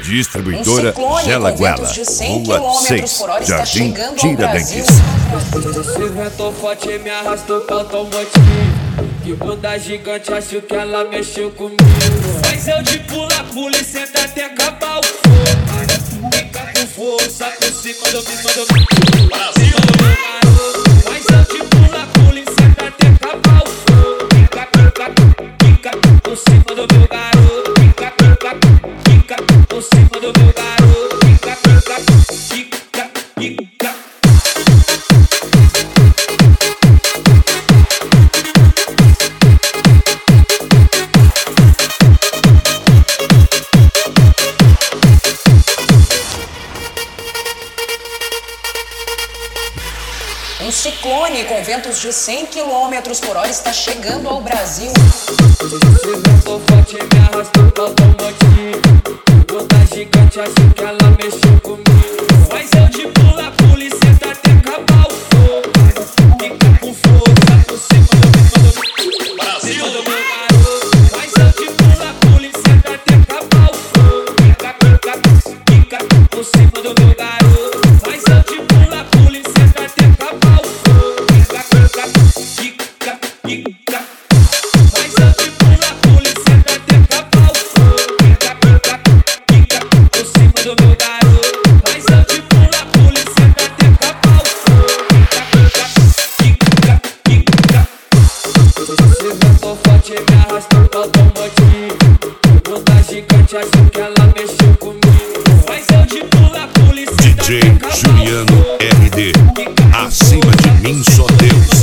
Distribuidora Gelaguela, Rua 6, Jardim Tiradentes. Esse vento forte me arrastou pra automotivo. Que bunda gigante, acho que ela mexeu comigo. Mas eu de pula e senta até acabar o fogo. Fica com força por cima do Brasil. Mas eu de pula e senta até acabar o fogo. Fica por cima do meu garoto. Fica por cima do meu garoto. Fica. Um ciclone com ventos de 100 km por hora está chegando ao Brasil. Esse vento forte me arrastou pra automotivo. Bunda gigante, acho que ela mexeu comigo. Mas eu de pula e senta até acabar o fogo. Fica com força por cima do Brasil. Mas eu de pula e senta até acabar o fogo. Fica por cima do meu garoto. Mas eu de pula e senta até acabar o fogo. Fica. Mas eu de pula e senta até acabar o fogo. Fica por cima do meu garoto. Mas eu de pula e senta até acabar o fogo. Fica. Esse vento forte me arrastou pra automotivo. Bunda gigante, acho que ela mexeu comigo. Mas eu de pula e senta DJ até acabar o Juliano fogo. RD, acima de mim só Deus.